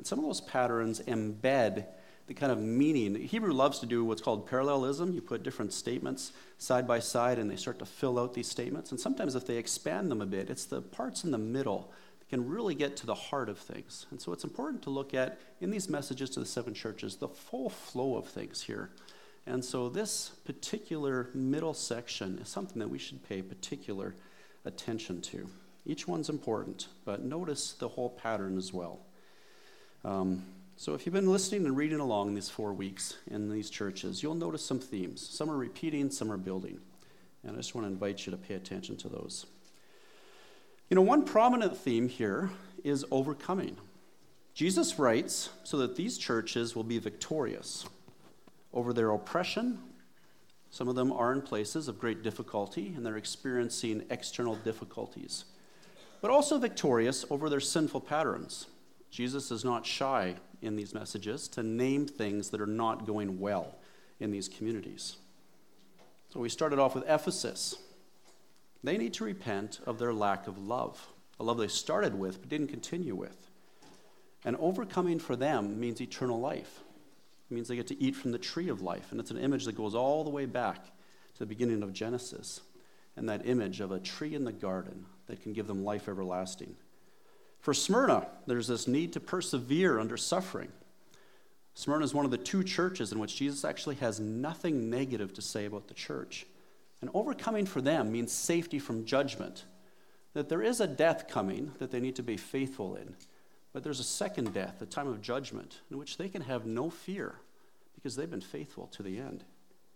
And some of those patterns embed the kind of meaning. Hebrew loves to do what's called parallelism. You put different statements side by side, and they start to fill out these statements. And sometimes if they expand them a bit, it's the parts in the middle that can really get to the heart of things. And so it's important to look at, in these messages to the 7 churches, the full flow of things here. And so this particular middle section is something that we should pay particular attention to. Each one's important, but notice the whole pattern as well. So if you've been listening and reading along these 4 weeks in these churches, you'll notice some themes. Some are repeating, some are building. And I just want to invite you to pay attention to those. You know, one prominent theme here is overcoming. Jesus writes so that these churches will be victorious over their oppression. Some of them are in places of great difficulty, and they're experiencing external difficulties, but also victorious over their sinful patterns. Jesus is not shy in these messages to name things that are not going well in these communities. So we started off with Ephesus. They need to repent of their lack of love, a love they started with but didn't continue with. And overcoming for them means eternal life. It means they get to eat from the tree of life, and it's an image that goes all the way back to the beginning of Genesis, and that image of a tree in the garden that can give them life everlasting. For Smyrna, there's this need to persevere under suffering. Smyrna is one of the 2 churches in which Jesus actually has nothing negative to say about the church. And overcoming for them means safety from judgment, that there is a death coming that they need to be faithful in, but there's a second death, a time of judgment, in which they can have no fear because they've been faithful to the end.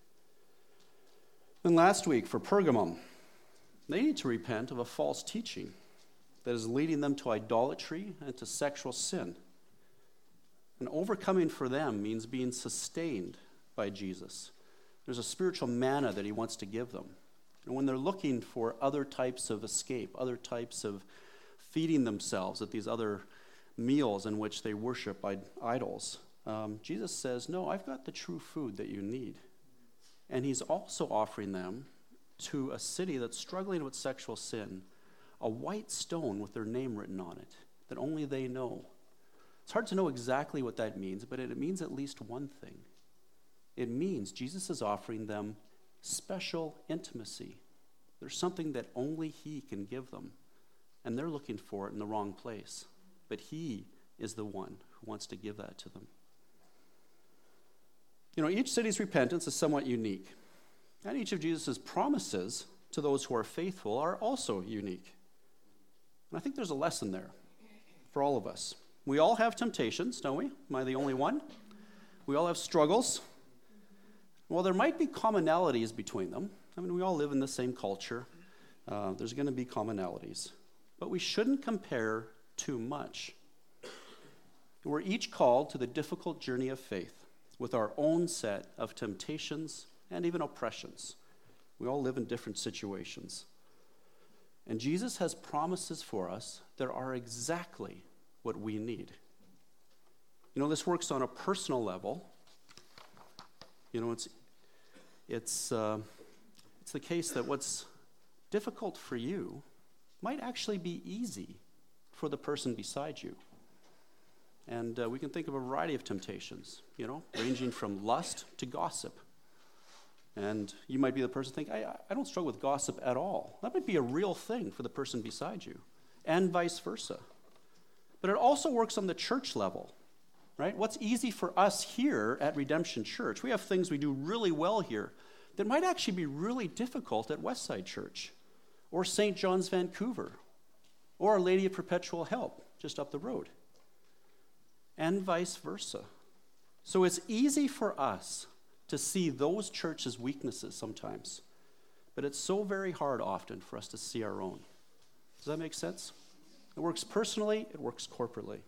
Then last week, for Pergamum, they need to repent of a false teaching that is leading them to idolatry and to sexual sin. And overcoming for them means being sustained by Jesus. There's a spiritual manna that he wants to give them. And when they're looking for other types of escape, other types of feeding themselves at these other meals in which they worship idols, Jesus says, no, I've got the true food that you need. And he's also offering them to a city that's struggling with sexual sin, a white stone with their name written on it that only they know. It's hard to know exactly what that means, but it means at least one thing. It means Jesus is offering them special intimacy. There's something that only he can give them, and they're looking for it in the wrong place. But he is the one who wants to give that to them. You know, each city's repentance is somewhat unique, and each of Jesus' promises to those who are faithful are also unique. And I think there's a lesson there for all of us. We all have temptations, don't we? Am I the only one? We all have struggles. Well, there might be commonalities between them. I mean, we all live in the same culture. There's going to be commonalities. But we shouldn't compare too much. We're each called to the difficult journey of faith with our own set of temptations and even oppressions. We all live in different situations. And Jesus has promises for us that are exactly what we need. You know, this works on a personal level. You know, it's the case that what's difficult for you might actually be easy for the person beside you. And we can think of a variety of temptations, you know, ranging from lust to gossip. And you might be the person thinking, I don't struggle with gossip at all. That might be a real thing for the person beside you, and vice versa. But it also works on the church level, right? What's easy for us here at Redemption Church? We have things we do really well here that might actually be really difficult at Westside Church or St. John's, Vancouver, or Our Lady of Perpetual Help just up the road, and vice versa. So it's easy for us to see those churches' weaknesses sometimes, but it's so very hard often for us to see our own. Does that make sense? It works personally, it works corporately.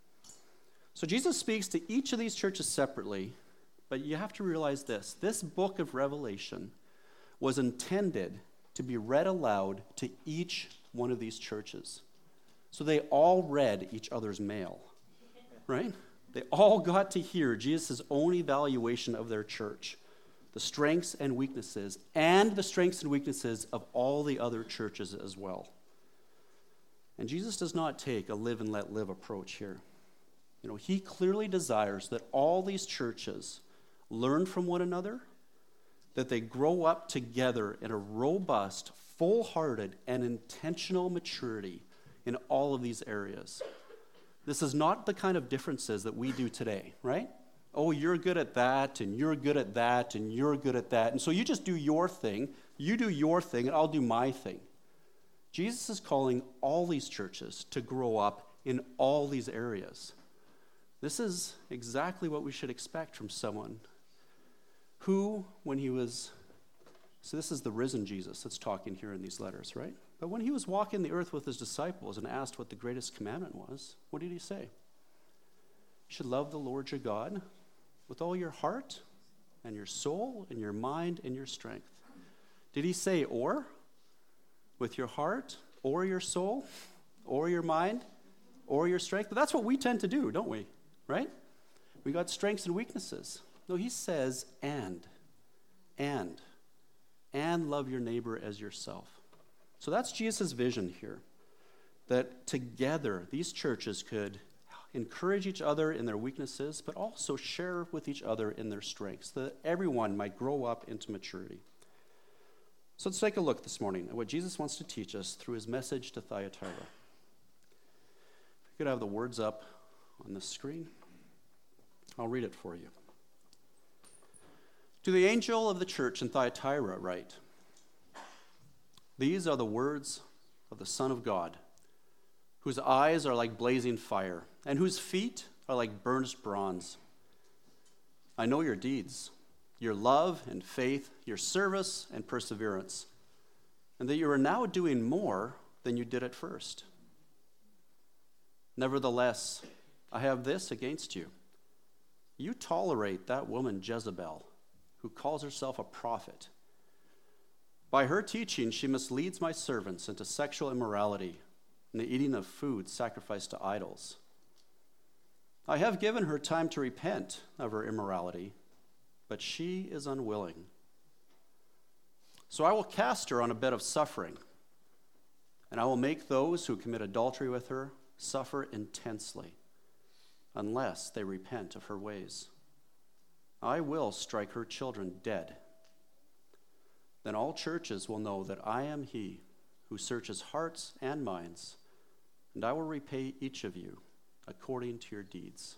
So Jesus speaks to each of these churches separately, but you have to realize this. This book of Revelation was intended to be read aloud to each one of these churches. So they all read each other's mail, right? They all got to hear Jesus' own evaluation of their church, the strengths and weaknesses, and the strengths and weaknesses of all the other churches as well. And Jesus does not take a live and let live approach here. He clearly desires that all these churches learn from one another, that they grow up together in a robust, full-hearted, and intentional maturity in all of these areas. This is not the kind of differences that we do today, right? Oh, you're good at that, and you're good at that, and you're good at that. And so you just do your thing, you do your thing, and I'll do my thing. Jesus is calling all these churches to grow up in all these areas. This is exactly what we should expect from someone who, when he was, so this is the risen Jesus that's talking here in these letters, right? But when he was walking the earth with his disciples and asked what the greatest commandment was, what did he say? You should love the Lord your God with all your heart and your soul and your mind and your strength. Did he say or? With your heart or your soul or your mind or your strength? But that's what we tend to do, don't we? Right? We got strengths and weaknesses. No, he says and love your neighbor as yourself. So that's Jesus' vision here, that together these churches could encourage each other in their weaknesses, but also share with each other in their strengths, that everyone might grow up into maturity. So let's take a look this morning at what Jesus wants to teach us through his message to Thyatira. If you could have the words up on the screen, I'll read it for you. To the angel of the church in Thyatira write, these are the words of the Son of God, whose eyes are like blazing fire, and whose feet are like burnished bronze. I know your deeds, your love and faith, your service and perseverance, and that you are now doing more than you did at first. Nevertheless, I have this against you. You tolerate that woman Jezebel, who calls herself a prophet. By her teaching, she misleads my servants into sexual immorality and the eating of food sacrificed to idols. I have given her time to repent of her immorality, but she is unwilling. So I will cast her on a bed of suffering, and I will make those who commit adultery with her suffer intensely, unless they repent of her ways. I will strike her children dead. Then all churches will know that I am he who searches hearts and minds, and I will repay each of you according to your deeds.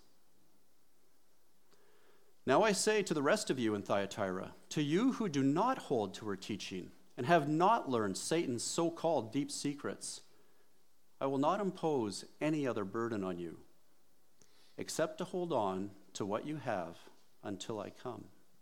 Now I say to the rest of you in Thyatira, to you who do not hold to her teaching and have not learned Satan's so-called deep secrets, I will not impose any other burden on you, except to hold on to what you have until I come.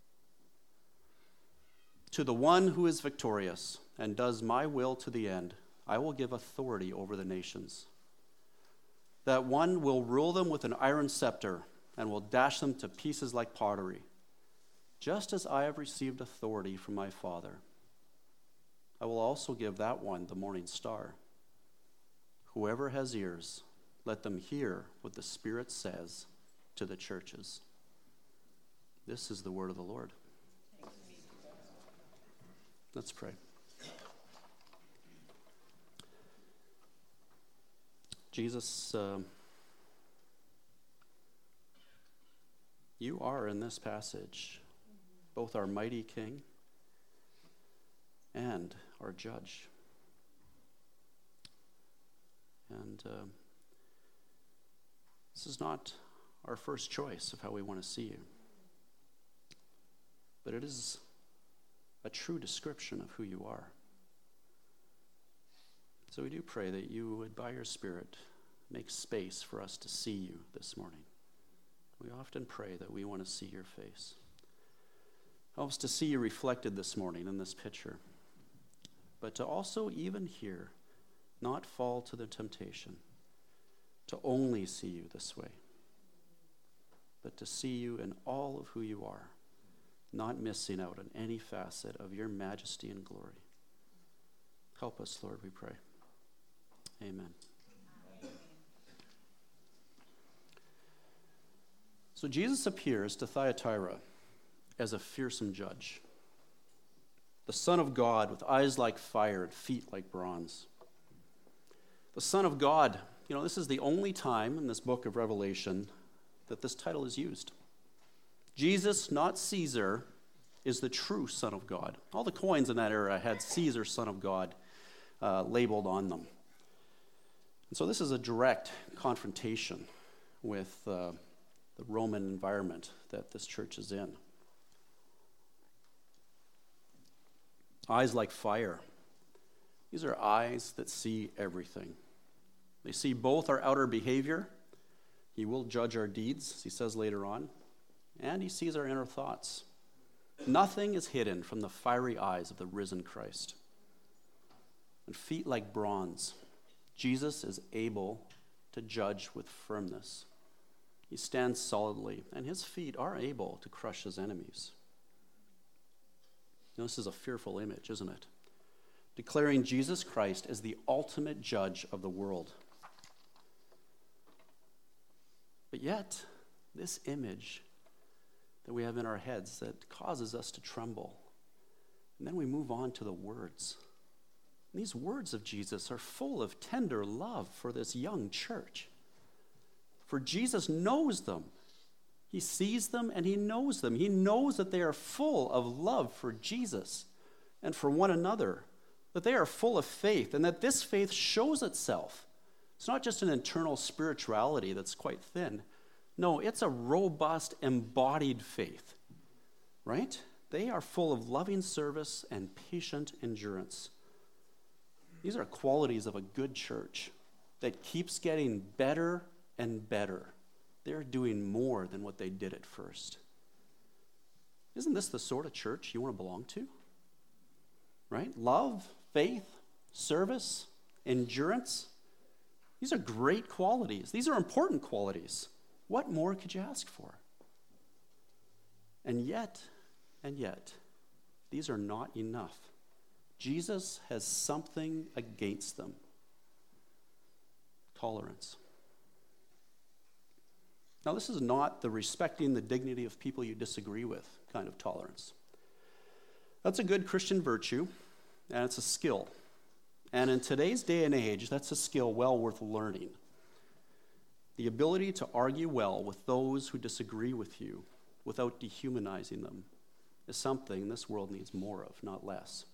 To the one who is victorious and does my will to the end, I will give authority over the nations. That one will rule them with an iron scepter and will dash them to pieces like pottery, just as I have received authority from my Father. I will also give that one the morning star. Whoever has ears, let them hear what the Spirit says to the churches. This is the word of the Lord. Let's pray. Jesus, you are in this passage both our mighty King and our judge. And this is not our first choice of how we want to see you, but it is a true description of who you are. So we do pray that you would, by your Spirit, make space for us to see you this morning. We often pray that we want to see your face. Help us to see you reflected this morning in this picture, but to also even here, not fall to the temptation to only see you this way, but to see you in all of who you are, not missing out on any facet of your majesty and glory. Help us, Lord, we pray. Amen. So Jesus appears to Thyatira as a fearsome judge, the Son of God with eyes like fire and feet like bronze. The Son of God, this is the only time in this book of Revelation that this title is used. Jesus, not Caesar, is the true Son of God. All the coins in that era had Caesar, Son of God, labeled on them. And so this is a direct confrontation with the Roman environment that this church is in. Eyes like fire. These are eyes that see everything. They see both our outer behavior. He will judge our deeds, as he says later on. And he sees our inner thoughts. Nothing is hidden from the fiery eyes of the risen Christ. And feet like bronze. Jesus is able to judge with firmness. He stands solidly, and his feet are able to crush his enemies. Now, this is a fearful image, isn't it? Declaring Jesus Christ as the ultimate judge of the world. But yet, this image that we have in our heads that causes us to tremble. And then we move on to the words. And these words of Jesus are full of tender love for this young church. For Jesus knows them. He sees them and he knows them. He knows that they are full of love for Jesus and for one another, that they are full of faith, and that this faith shows itself. It's not just an internal spirituality that's quite thin. No, it's a robust, embodied faith, right? They are full of loving service and patient endurance. These are qualities of a good church that keeps getting better and better. They're doing more than what they did at first. Isn't this the sort of church you want to belong to? Right? Love, faith, service, endurance. These are great qualities. These are important qualities. What more could you ask for? And yet, these are not enough. Jesus has something against them. Tolerance. Now, this is not the respecting the dignity of people you disagree with kind of tolerance. That's a good Christian virtue, and it's a skill. And in today's day and age, that's a skill well worth learning. The ability to argue well with those who disagree with you without dehumanizing them is something this world needs more of, not less.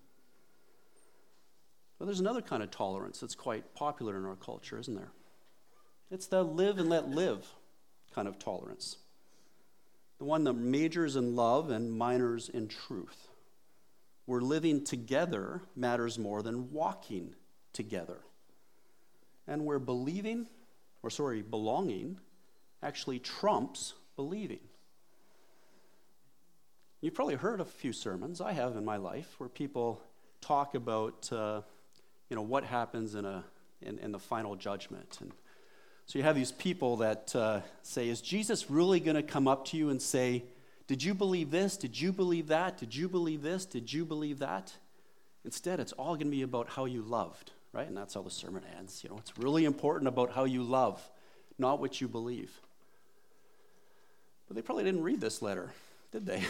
But there's another kind of tolerance that's quite popular in our culture, isn't there? It's the live and let live kind of tolerance. The one that majors in love and minors in truth. Where living together matters more than walking together. And where belonging actually trumps believing. You've probably heard a few sermons, I have in my life, where people talk about what happens in the final judgment. And so you have these people that say, is Jesus really going to come up to you and say, did you believe this? Did you believe that? Did you believe this? Did you believe that? Instead, it's all going to be about how you loved, right? And that's how the sermon ends. It's really important about how you love, not what you believe. But they probably didn't read this letter, did they?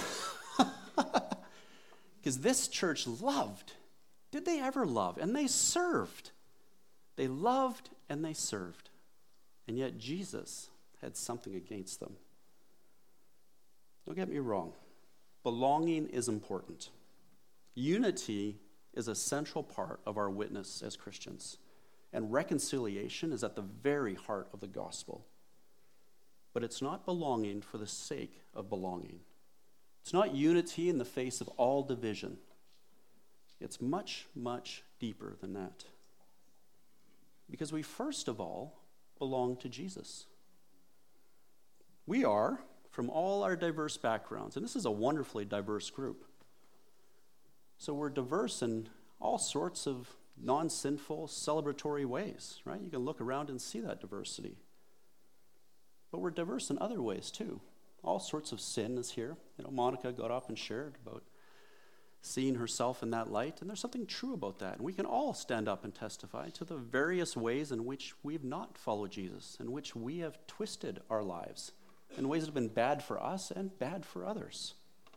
Because this church loved. Did they ever love? And they served. They loved and they served. And yet Jesus had something against them. Don't get me wrong. Belonging is important. Unity is a central part of our witness as Christians. And reconciliation is at the very heart of the gospel. But it's not belonging for the sake of belonging. It's not unity in the face of all division. It's much, much deeper than that. Because we first of all belong to Jesus. We are, from all our diverse backgrounds, and this is a wonderfully diverse group. So we're diverse in all sorts of non-sinful, celebratory ways, right? You can look around and see that diversity. But we're diverse in other ways too. All sorts of sin is here. Monica got up and shared about seeing herself in that light, and there's something true about that. And we can all stand up and testify to the various ways in which we've not followed Jesus, in which we have twisted our lives in ways that have been bad for us and bad for others.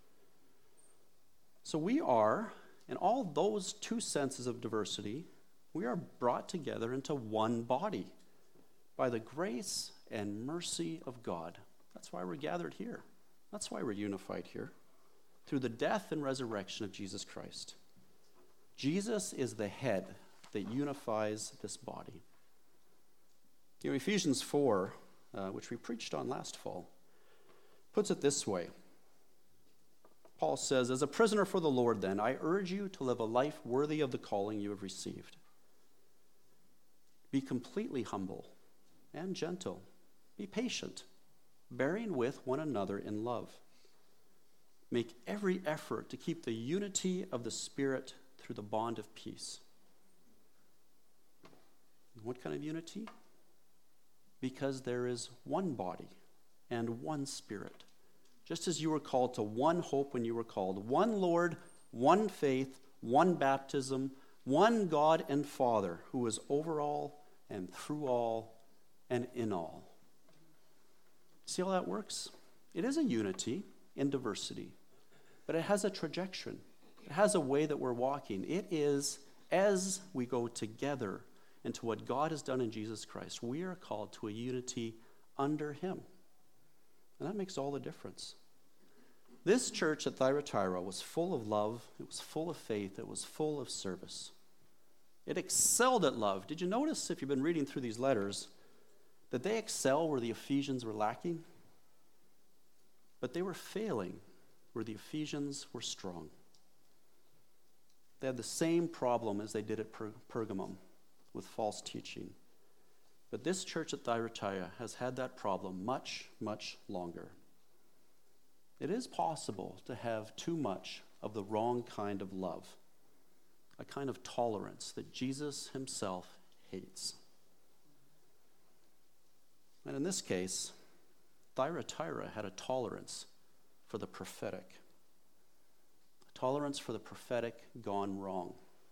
So we are, in all those two senses of diversity, we are brought together into one body by the grace and mercy of God. That's why we're gathered here. That's why we're unified here, through the death and resurrection of Jesus Christ. Jesus is the head that unifies this body. Ephesians 4, which we preached on last fall, puts it this way. Paul says, "As a prisoner for the Lord, then, I urge you to live a life worthy of the calling you have received. Be completely humble and gentle. Be patient, bearing with one another in love. Make every effort to keep the unity of the Spirit through the bond of peace." What kind of unity? Because there is one body and one Spirit. Just as you were called to one hope when you were called, one Lord, one faith, one baptism, one God and Father, who is over all and through all and in all. See how that works? It is a unity in diversity, but it has a trajectory. It has a way that we're walking. It is as we go together into what God has done in Jesus Christ, we are called to a unity under him. And that makes all the difference. This church at Thyatira was full of love, it was full of faith, it was full of service. It excelled at love. Did you notice, if you've been reading through these letters, that they excel where the Ephesians were lacking? But they were failing where the Ephesians were strong. They had the same problem as they did at Pergamum with false teaching. But this church at Thyatira has had that problem much, much longer. It is possible to have too much of the wrong kind of love, a kind of tolerance that Jesus himself hates. And in this case, Thyatira had a tolerance for the prophetic, a tolerance for the prophetic gone wrong.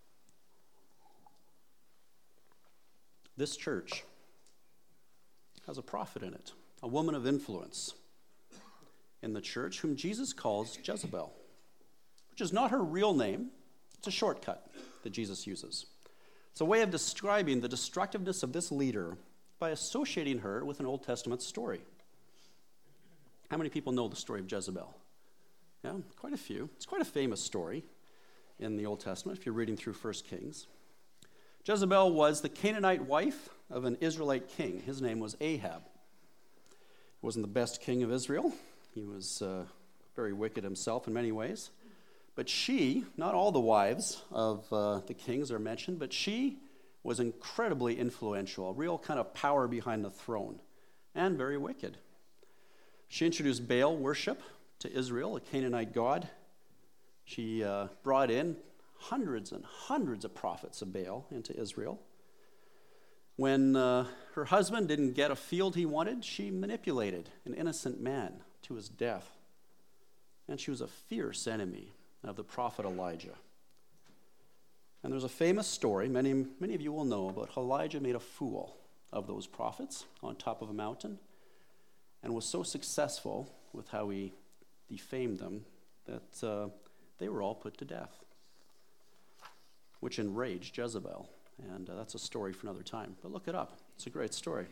This church has a prophet in it, a woman of influence in the church whom Jesus calls Jezebel, which is not her real name. It's a shortcut that Jesus uses. It's a way of describing the destructiveness of this leader by associating her with an Old Testament story. How many people know the story of Jezebel? Yeah, quite a few. It's quite a famous story in the Old Testament if you're reading through 1 Kings. Jezebel was the Canaanite wife of an Israelite king. His name was Ahab. He wasn't the best king of Israel. He was very wicked himself in many ways. But she, not all the wives of the kings are mentioned, but she was incredibly influential, a real kind of power behind the throne, and very wicked. She introduced Baal worship to Israel, a Canaanite god. She brought in hundreds and hundreds of prophets of Baal into Israel. When her husband didn't get a field he wanted, she manipulated an innocent man to his death. And she was a fierce enemy of the prophet Elijah. And there's a famous story, many of you will know, about how Elijah made a fool of those prophets on top of a mountain and was so successful with how he defamed them that they were all put to death, which enraged Jezebel. And that's a story for another time. But look it up. It's a great story.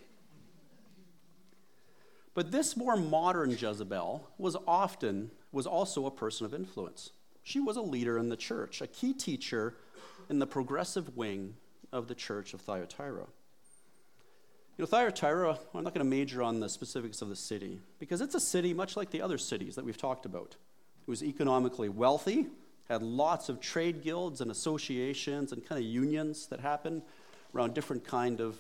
But this more modern Jezebel was also a person of influence. She was a leader in the church, a key teacher in the progressive wing of the church of Thyatira. Thyatira, I'm not going to major on the specifics of the city, because it's a city much like the other cities that we've talked about. It was economically wealthy, had lots of trade guilds and associations and kind of unions that happened around different kind of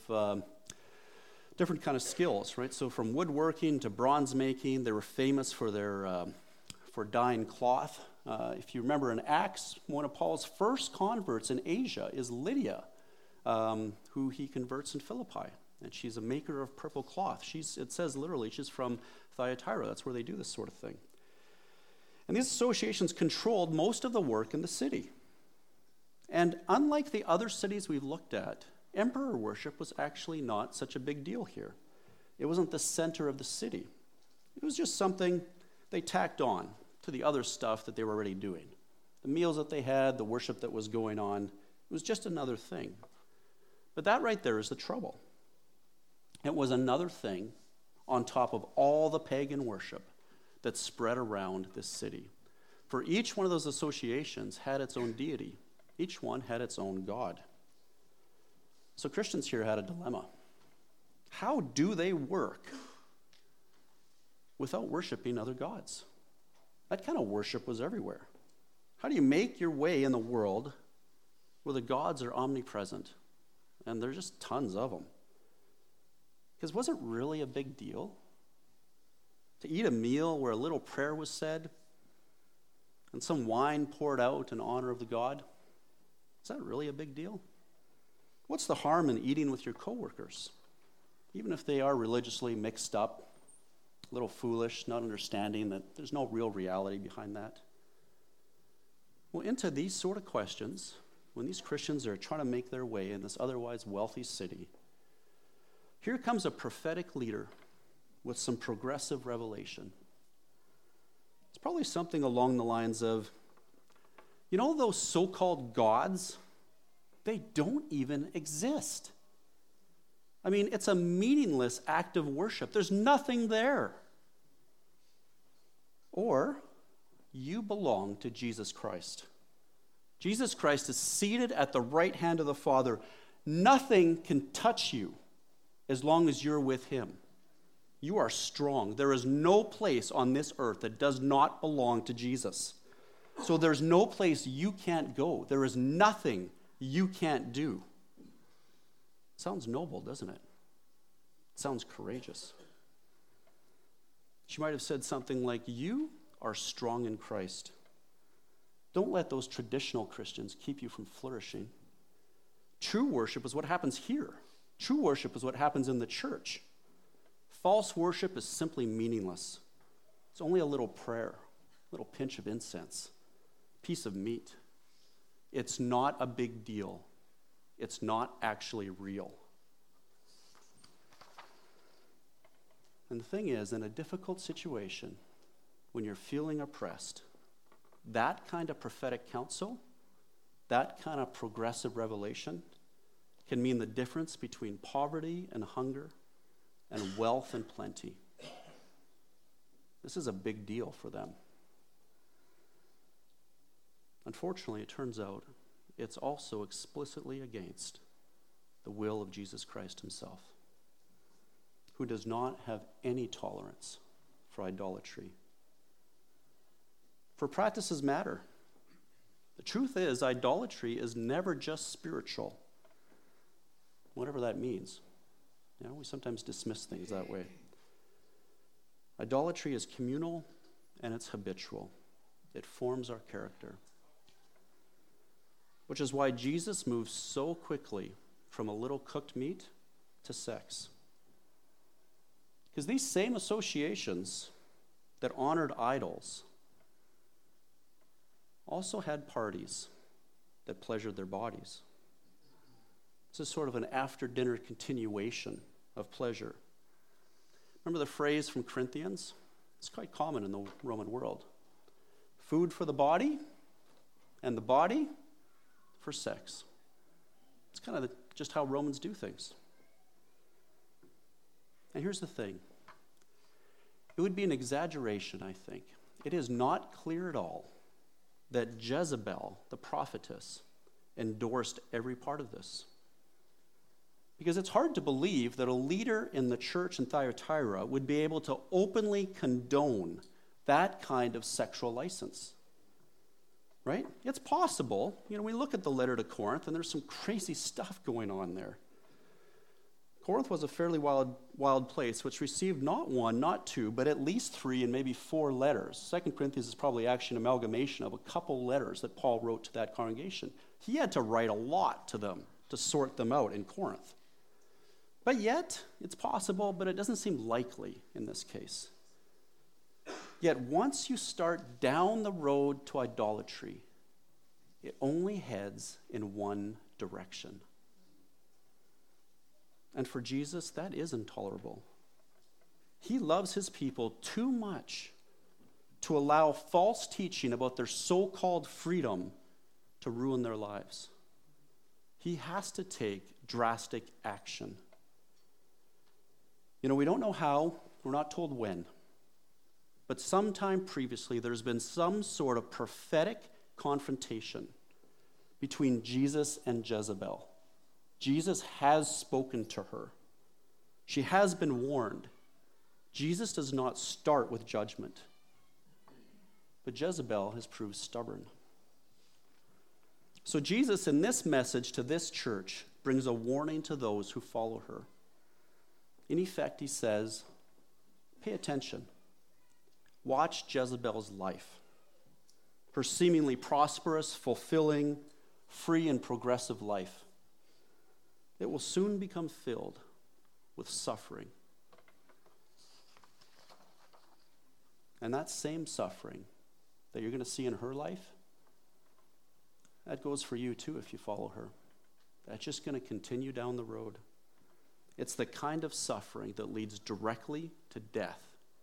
skills, right? So from woodworking to bronze making, they were famous for their for dyeing cloth. If you remember in Acts, one of Paul's first converts in Asia is Lydia, who he converts in Philippi, and she's a maker of purple cloth. It says literally she's from Thyatira. That's where they do this sort of thing. And these associations controlled most of the work in the city. And unlike the other cities we've looked at, emperor worship was actually not such a big deal here. It wasn't the center of the city. It was just something they tacked on to the other stuff that they were already doing. The meals that they had, the worship that was going on, it was just another thing. But that right there is the trouble. It was another thing on top of all the pagan worship that spread around this city. For each one of those associations had its own deity. Each one had its own god. So Christians here had a dilemma. How do they work without worshiping other gods? That kind of worship was everywhere. How do you make your way in the world where the gods are omnipresent? And there's just tons of them. Because was it really a big deal to eat a meal where a little prayer was said and some wine poured out in honor of the god? Is that really a big deal? What's the harm in eating with your coworkers, even if they are religiously mixed up, a little foolish, not understanding that there's no real reality behind that? Well, into these sort of questions, when these Christians are trying to make their way in this otherwise wealthy city, here comes a prophetic leader with some progressive revelation. It's probably something along the lines of, you know, those so-called gods, they don't even exist. I mean, it's a meaningless act of worship. There's nothing there. Or you belong to Jesus Christ. Jesus Christ is seated at the right hand of the Father. Nothing can touch you as long as you're with him. You are strong. There is no place on this earth that does not belong to Jesus. So there's no place you can't go. There is nothing you can't do. Sounds noble, doesn't it? Sounds courageous. She might have said something like, you are strong in Christ. Don't let those traditional Christians keep you from flourishing. True worship is what happens here. True worship is what happens in the church. False worship is simply meaningless. It's only a little prayer, a little pinch of incense, piece of meat. It's not a big deal. It's not actually real. And the thing is, in a difficult situation, when you're feeling oppressed, that kind of prophetic counsel, that kind of progressive revelation can mean the difference between poverty and hunger and wealth and plenty. This is a big deal for them. Unfortunately, it turns out it's also explicitly against the will of Jesus Christ himself, who does not have any tolerance for idolatry. For practices matter. The truth is, idolatry is never just spiritual, whatever that means. You know, we sometimes dismiss things that way. Idolatry is communal and it's habitual. It forms our character. Which is why Jesus moves so quickly from a little cooked meat to sex. Because these same associations that honored idols also had parties that pleasured their bodies. This is sort of an after-dinner continuation of pleasure. Remember the phrase from Corinthians? It's quite common in the Roman world. Food for the body, and the body for sex. It's kind of just how Romans do things. And here's the thing. It would be an exaggeration, I think. It is not clear at all that Jezebel, the prophetess, endorsed every part of this. Because it's hard to believe that a leader in the church in Thyatira would be able to openly condone that kind of sexual license. Right? It's possible. You know, we look at the letter to Corinth, and there's some crazy stuff going on there. Corinth was a fairly wild place, which received not one, not two, but at least 3 and maybe 4 letters. 2 Corinthians is probably actually an amalgamation of a couple letters that Paul wrote to that congregation. He had to write a lot to them to sort them out in Corinth. But yet, it's possible, but it doesn't seem likely in this case. Yet once you start down the road to idolatry, it only heads in one direction. And for Jesus, that is intolerable. He loves his people too much to allow false teaching about their so-called freedom to ruin their lives. He has to take drastic action. You know, we don't know how We're not told when. But sometime previously, there's been some sort of prophetic confrontation between Jesus and Jezebel. Jesus has spoken to her. She has been warned. Jesus does not start with judgment. But Jezebel has proved stubborn. So Jesus, in this message to this church, brings a warning to those who follow her. In effect, he says, pay attention. Watch Jezebel's life. Her seemingly prosperous, fulfilling, free, and progressive life. It will soon become filled with suffering. And that same suffering that you're going to see in her life, that goes for you too if you follow her. That's just going to continue down the road. It's the kind of suffering that leads directly to death.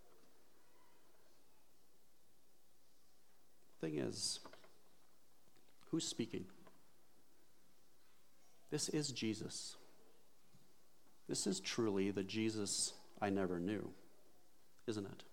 Thing is, who's speaking? This is Jesus. This is truly the Jesus I never knew, isn't it?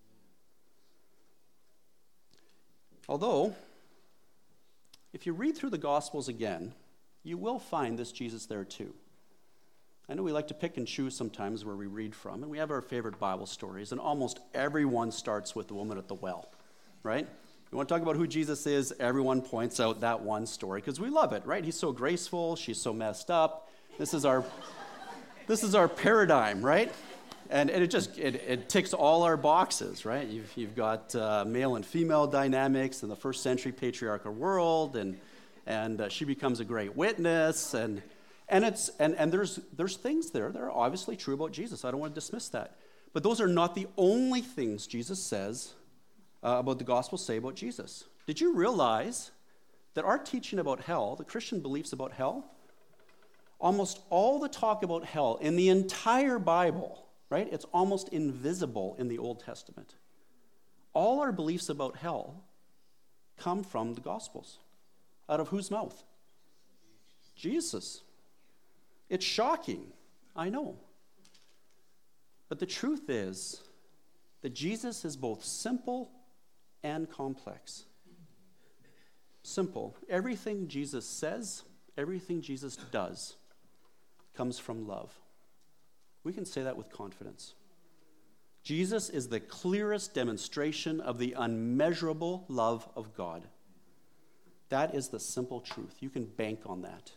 Although, if you read through the Gospels again, you will find this Jesus there too. I know we like to pick and choose sometimes where we read from, and we have our favorite Bible stories, and almost everyone starts with the woman at the well, right? You want to talk about who Jesus is, everyone points out that one story, because we love it, right? He's so graceful, she's so messed up. This is our paradigm, right? And it ticks all our boxes, right? You've got male and female dynamics in the first century patriarchal world, and she becomes a great witness, and there's things there that are obviously true about Jesus. I don't want to dismiss that, but those are not the only things Jesus says about the Gospels say about Jesus. Did you realize that our teaching about hell, the Christian beliefs about hell, almost all the talk about hell in the entire Bible, right? It's almost invisible in the Old Testament. All our beliefs about hell come from the Gospels. Out of whose mouth? Jesus. It's shocking, I know. But the truth is that Jesus is both simple and complex. Simple. Everything Jesus says, everything Jesus does, comes from love. We can say that with confidence. Jesus is the clearest demonstration of the unmeasurable love of God. That is the simple truth. You can bank on that.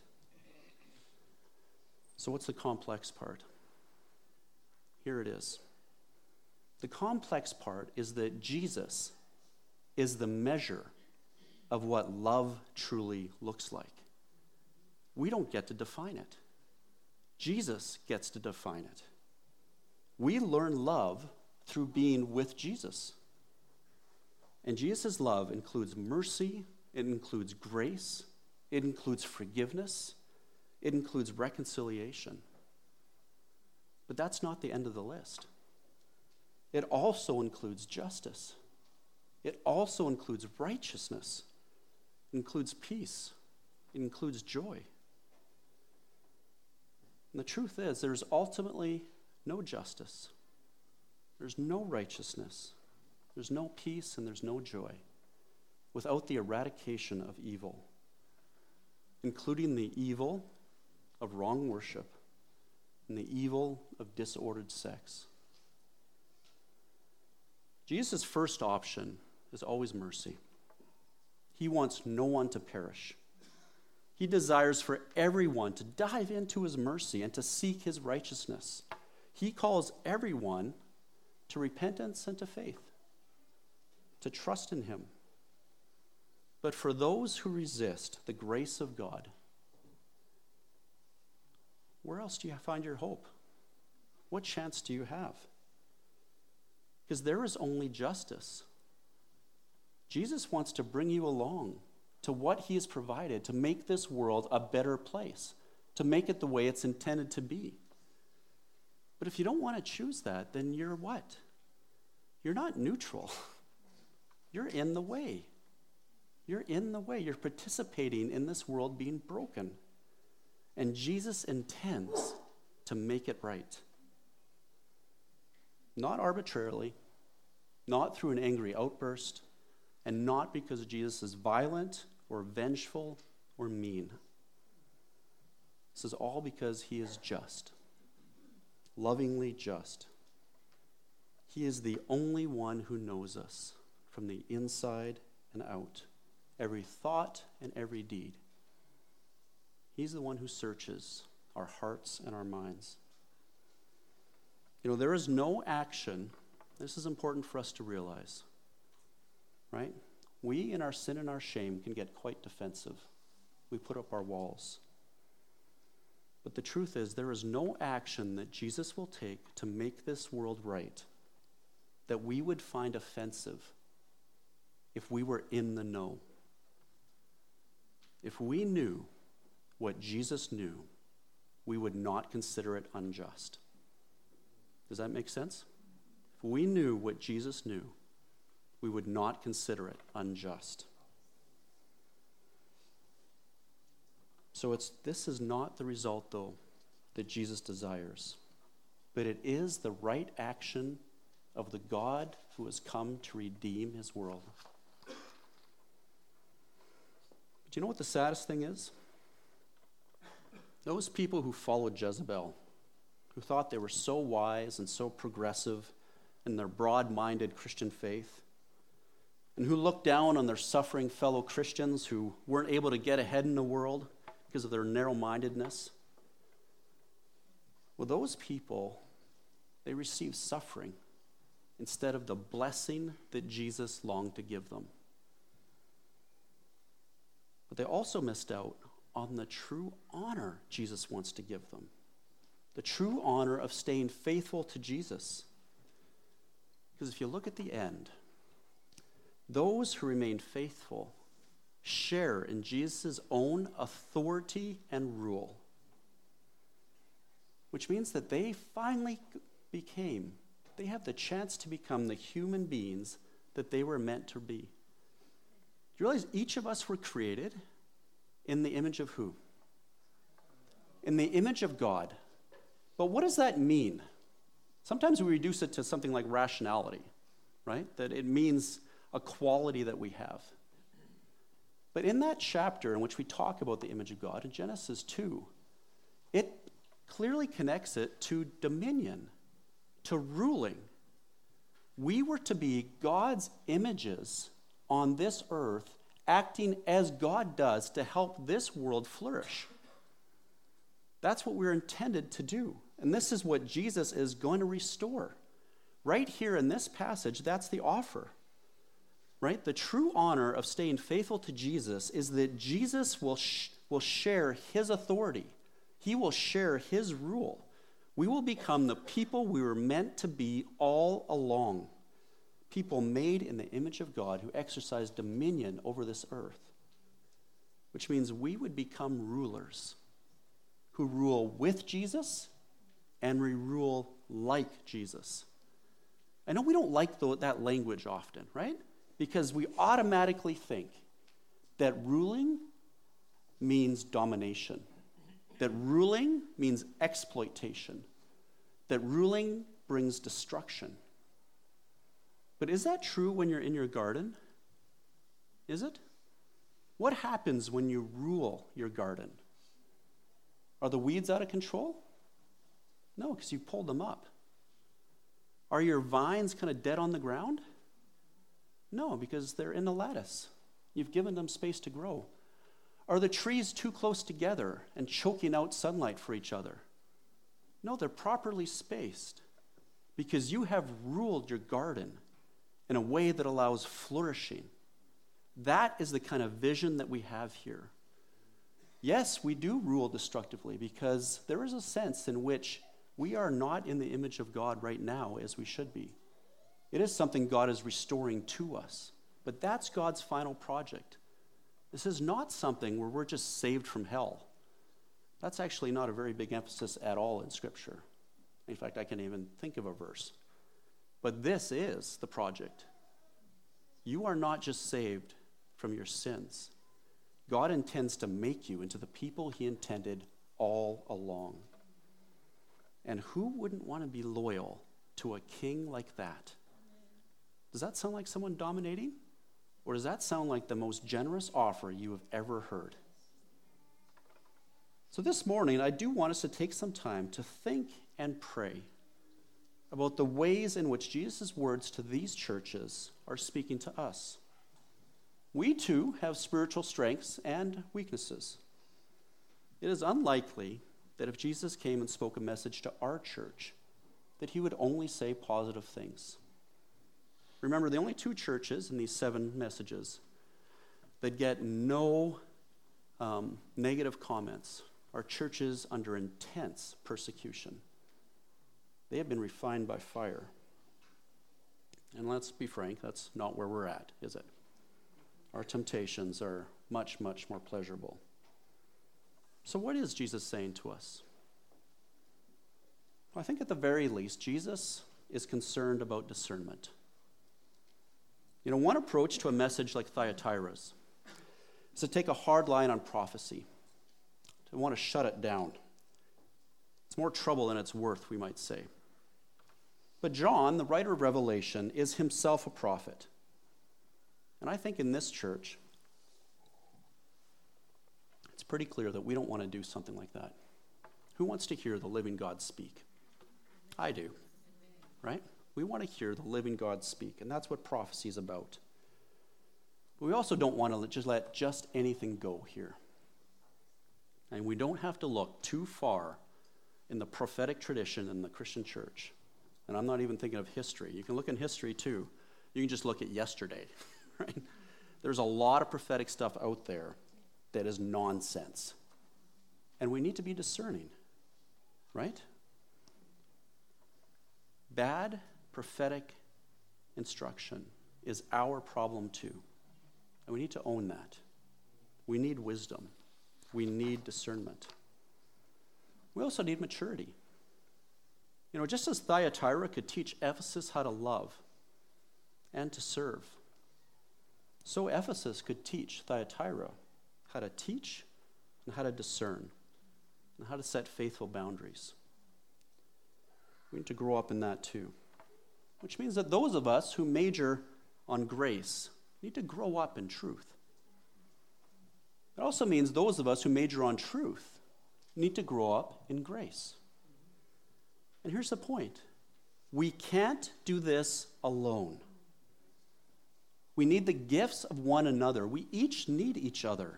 So what's the complex part? Here it is. The complex part is that Jesus is the measure of what love truly looks like. We don't get to define it. Jesus gets to define it. We learn love through being with Jesus. And Jesus' love includes mercy, it includes grace, it includes forgiveness, it includes reconciliation. But that's not the end of the list. It also includes justice. It also includes righteousness. It includes peace. It includes joy. And the truth is, there's ultimately no justice. There's no righteousness. There's no peace and there's no joy without the eradication of evil, including the evil of wrong worship and the evil of disordered sex. Jesus' first option is always mercy. He wants no one to perish. He desires for everyone to dive into his mercy and to seek his righteousness. He calls everyone to repentance and to faith, to trust in him. But for those who resist the grace of God, where else do you find your hope? What chance do you have? Because there is only justice. Jesus wants to bring you along to what he has provided to make this world a better place, to make it the way it's intended to be. But if you don't want to choose that, then you're what? You're not neutral. You're in the way. You're in the way. You're participating in this world being broken. And Jesus intends to make it right. not arbitrarily, not through an angry outburst, and not because Jesus is violent or vengeful or mean. This is all because he is just, lovingly just. He is the only one who knows us from the inside and out, every thought and every deed. He's the one who searches our hearts and our minds. You know, there is no action, this is important for us to realize, right? We, in our sin and our shame, can get quite defensive. We put up our walls. But the truth is, there is no action that Jesus will take to make this world right that we would find offensive if we were in the know. If we knew what Jesus knew, we would not consider it unjust. Does that make sense? If we knew what Jesus knew, we would not consider it unjust. So this is not the result, though, that Jesus desires, but it is the right action of the God who has come to redeem his world. But you know what the saddest thing is? Those people who followed Jezebel, who thought they were so wise and so progressive in their broad-minded Christian faith, and who looked down on their suffering fellow Christians who weren't able to get ahead in the world because of their narrow-mindedness. Well, those people, they received suffering instead of the blessing that Jesus longed to give them. But they also missed out on the true honor Jesus wants to give them. The true honor of staying faithful to Jesus. Because if you look at the end, those who remain faithful share in Jesus' own authority and rule, which means that they finally they have the chance to become the human beings that they were meant to be. Do you realize each of us were created in the image of who? In the image of God. But what does that mean? Sometimes we reduce it to something like rationality, right? That it means a quality that we have. But in that chapter in which we talk about the image of God, in Genesis 2, it clearly connects it to dominion, to ruling. We were to be God's images on this earth, acting as God does to help this world flourish. That's what we're intended to do. And this is what Jesus is going to restore. Right here in this passage, that's the offer. Right? The true honor of staying faithful to Jesus is that Jesus will share his authority. He will share his rule. We will become the people we were meant to be all along. People made in the image of God who exercise dominion over this earth. Which means we would become rulers who rule with Jesus and we rule like Jesus. I know we don't like that language often, right? Because we automatically think that ruling means domination, that ruling means exploitation, that ruling brings destruction. But is that true when you're in your garden? Is it? What happens when you rule your garden? Are the weeds out of control? No, because you pulled them up. Are your vines kind of dead on the ground? No, because they're in the lattice. You've given them space to grow. Are the trees too close together and choking out sunlight for each other? No, they're properly spaced because you have ruled your garden in a way that allows flourishing. That is the kind of vision that we have here. Yes, we do rule destructively because there is a sense in which we are not in the image of God right now as we should be. It is something God is restoring to us, but that's God's final project. This is not something where we're just saved from hell. That's actually not a very big emphasis at all in Scripture. In fact, I can't even think of a verse. But this is the project. You are not just saved from your sins. God intends to make you into the people he intended all along. And who wouldn't want to be loyal to a king like that. Does that sound like someone dominating? Or does that sound like the most generous offer you have ever heard? So this morning, I do want us to take some time to think and pray about the ways in which Jesus' words to these churches are speaking to us. We too have spiritual strengths and weaknesses. It is unlikely that if Jesus came and spoke a message to our church, that he would only say positive things. Remember, the only two churches in these 7 messages that get no negative comments are churches under intense persecution. They have been refined by fire. And let's be frank, that's not where we're at, is it? Our temptations are much, much more pleasurable. So what is Jesus saying to us? Well, I think at the very least, Jesus is concerned about discernment. You know, one approach to a message like Thyatira's is to take a hard line on prophecy, to want to shut it down. It's more trouble than it's worth, we might say. But John, the writer of Revelation, is himself a prophet. And I think in this church, it's pretty clear that we don't want to do something like that. Who wants to hear the living God speak? I do, right? We want to hear the living God speak, and that's what prophecy is about. But we also don't want to just let anything go here. And we don't have to look too far in the prophetic tradition in the Christian church. And I'm not even thinking of history. You can look in history too. You can just look at yesterday, right? There's a lot of prophetic stuff out there that is nonsense. And we need to be discerning, right? Bad prophetic instruction is our problem too. And we need to own that. We need wisdom. We need discernment. We also need maturity. You know, just as Thyatira could teach Ephesus how to love and to serve, so Ephesus could teach Thyatira how to teach and how to discern and how to set faithful boundaries. We need to grow up in that too, which means that those of us who major on grace need to grow up in truth. It also means those of us who major on truth need to grow up in grace. And here's the point. We can't do this alone. We need the gifts of one another. We each need each other.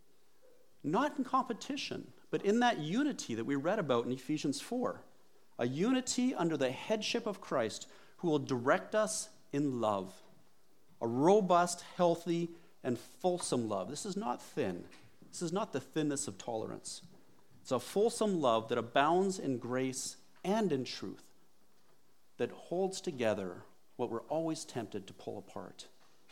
Not in competition, but in that unity that we read about in Ephesians 4. A unity under the headship of Christ who will direct us in love. A robust, healthy, and fulsome love. This is not thin. This is not the thinness of tolerance. It's a fulsome love that abounds in grace and in truth, that holds together what we're always tempted to pull apart.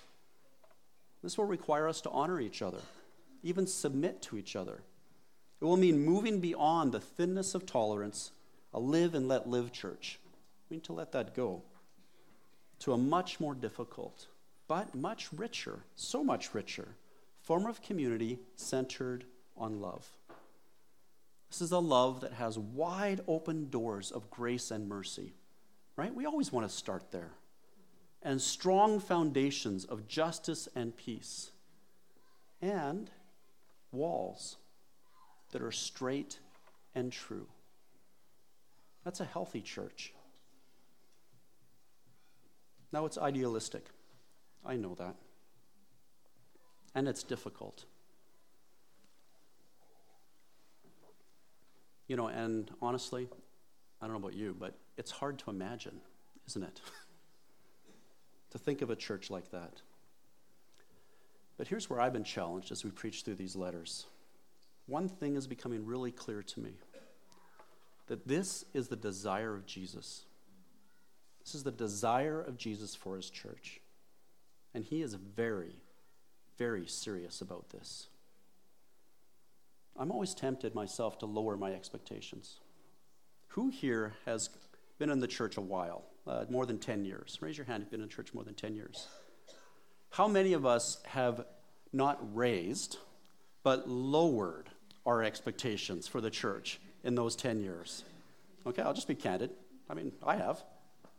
This will require us to honor each other, even submit to each other. It will mean moving beyond the thinness of tolerance, a live and let live church. We need to let that go to a much more difficult, but much richer, so much richer, form of community centered on love. This is a love that has wide open doors of grace and mercy, right? We always want to start there. And strong foundations of justice and peace. And walls that are straight and true. That's a healthy church. Now, it's idealistic. I know that. And it's difficult. You know, and honestly, I don't know about you, but it's hard to imagine, isn't it? To think of a church like that. But here's where I've been challenged as we preach through these letters. One thing is becoming really clear to me, that this is the desire of Jesus. This is the desire of Jesus for his church. And he is very, very serious about this. I'm always tempted myself to lower my expectations. Who here has been in the church a while, more than 10 years? Raise your hand if you've been in church more than 10 years. How many of us have not raised, but lowered our expectations for the church in those 10 years? Okay, I'll just be candid. I mean, I have.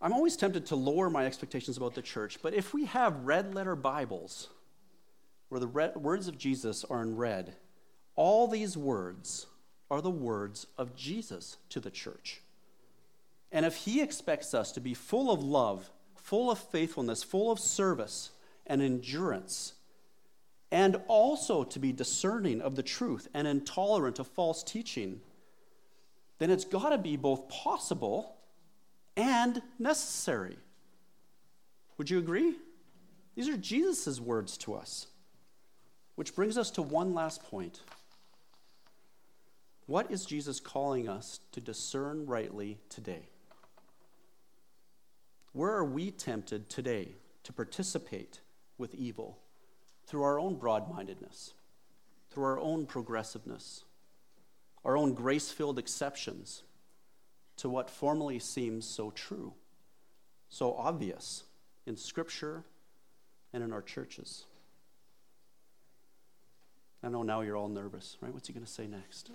I'm always tempted to lower my expectations about the church, but if we have red letter Bibles where the words of Jesus are in red, all these words are the words of Jesus to the church. And if he expects us to be full of love, full of faithfulness, full of service and endurance, and also to be discerning of the truth and intolerant of false teaching, then it's got to be both possible and necessary. Would you agree? These are Jesus' words to us. Which brings us to one last point. What is Jesus calling us to discern rightly today? Where are we tempted today to participate with evil through our own broad-mindedness, through our own progressiveness, our own grace-filled exceptions to what formerly seems so true, so obvious in Scripture and in our churches? I know now you're all nervous, right? What's he going to say next?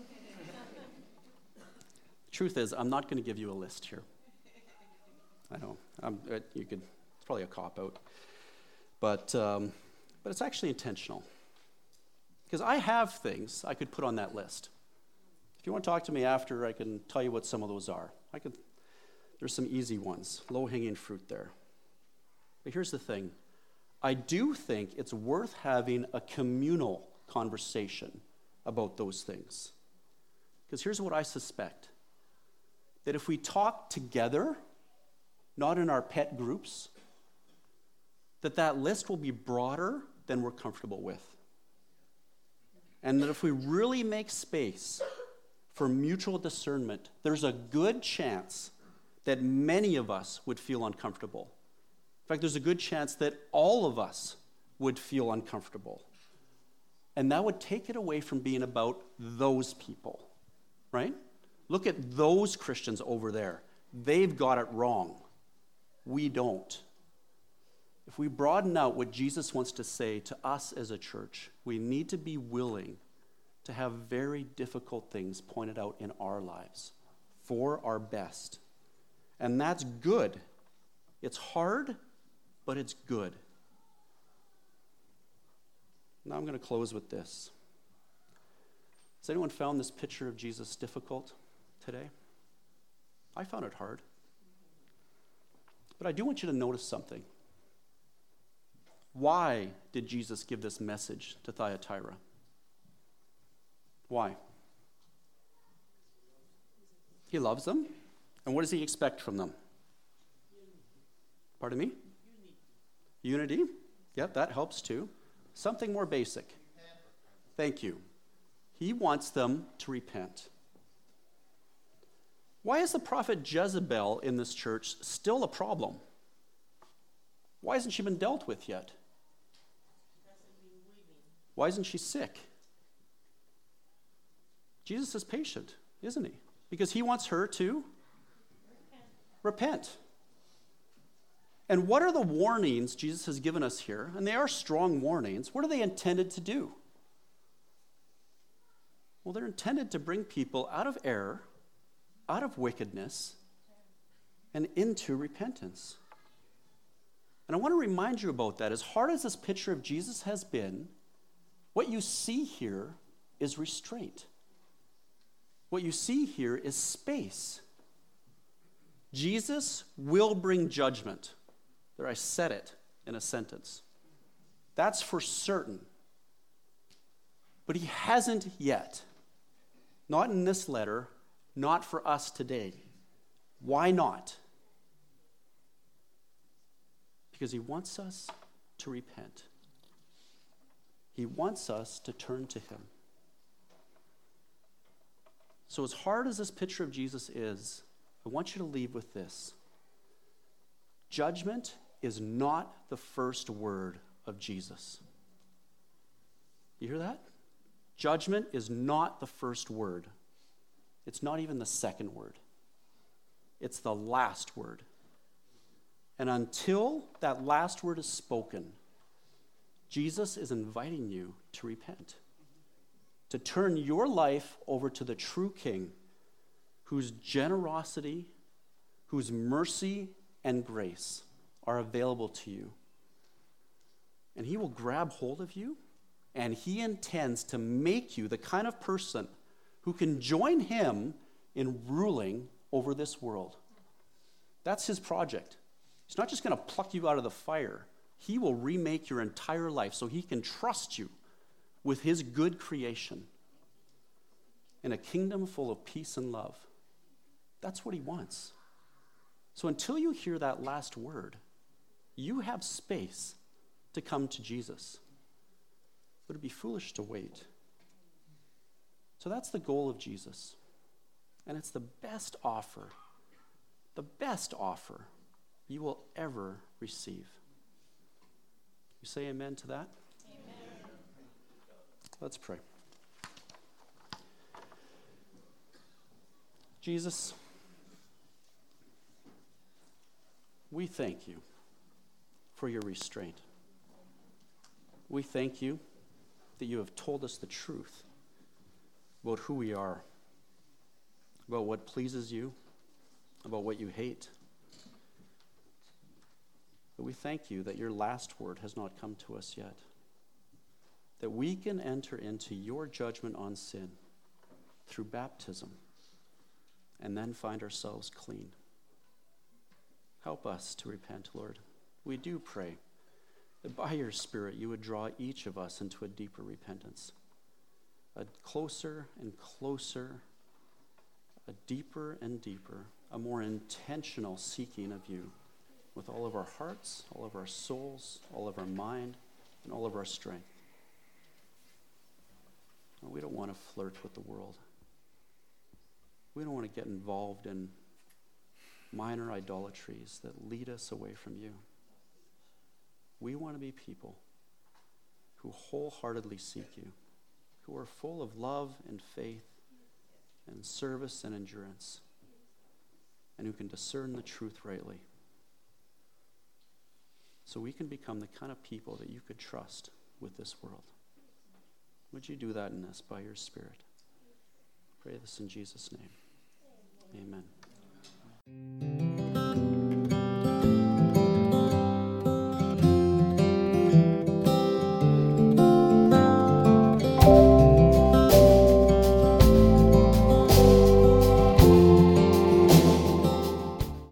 The truth is, I'm not going to give you a list here. I know. It's probably a cop-out. But it's actually intentional. Because I have things I could put on that list. If you want to talk to me after, I can tell you what some of those are. There's some easy ones, low-hanging fruit there. But here's the thing. I do think it's worth having a communal conversation about those things. Because here's what I suspect. That if we talk together, not in our pet groups, that list will be broader than we're comfortable with. And that if we really make space for mutual discernment, there's a good chance that many of us would feel uncomfortable. In fact, there's a good chance that all of us would feel uncomfortable. And that would take it away from being about those people, right? Look at those Christians over there. They've got it wrong. We don't. If we broaden out what Jesus wants to say to us as a church, we need to be willing to have very difficult things pointed out in our lives for our best. And that's good. It's hard, but it's good. Now I'm going to close with this. Has anyone found this picture of Jesus difficult today? I found it hard. But I do want you to notice something. Why did Jesus give this message to Thyatira? Why? He loves them. And what does he expect from them? Pardon me? Unity. Yep, that helps too. Something more basic. Thank you. He wants them to repent. Why is the prophet Jezebel in this church still a problem? Why hasn't she been dealt with yet? Why isn't she sick? Jesus is patient, isn't he? Because he wants her to repent. And what are the warnings Jesus has given us here? And they are strong warnings. What are they intended to do? Well, they're intended to bring people out of error, out of wickedness, and into repentance. And I want to remind you about that. As hard as this picture of Jesus has been, what you see here is restraint. What you see here is space. Jesus will bring judgment. There, I said it in a sentence. That's for certain. But he hasn't yet. Not in this letter, not for us today. Why not? Because he wants us to repent. He wants us to turn to him. So as hard as this picture of Jesus is, I want you to leave with this. Judgment is not the first word of Jesus. You hear that? Judgment is not the first word. It's not even the second word. It's the last word. And until that last word is spoken, Jesus is inviting you to repent, to turn your life over to the true King, whose generosity, whose mercy and grace are available to you. And he will grab hold of you, and he intends to make you the kind of person who can join him in ruling over this world. That's his project. He's not just going to pluck you out of the fire. He will remake your entire life so he can trust you with his good creation in a kingdom full of peace and love. That's what he wants. So until you hear that last word, you have space to come to Jesus. But it'd be foolish to wait. So that's the goal of Jesus. And it's the best offer you will ever receive. You say amen to that? Amen. Let's pray. Jesus, we thank you for your restraint. We thank you that you have told us the truth about who we are, about what pleases you, about what you hate. But we thank you that your last word has not come to us yet, that we can enter into your judgment on sin through baptism and then find ourselves clean. Help us to repent, Lord. We do pray that by your Spirit you would draw each of us into a deeper repentance, a closer and closer, a deeper and deeper, a more intentional seeking of you with all of our hearts, all of our souls, all of our mind, and all of our strength. We don't want to flirt with the world. We don't want to get involved in minor idolatries that lead us away from you. We want to be people who wholeheartedly seek you, who are full of love and faith and service and endurance, and who can discern the truth rightly. So we can become the kind of people that you could trust with this world. Would you do that in us by your Spirit? Pray this in Jesus' name. Amen.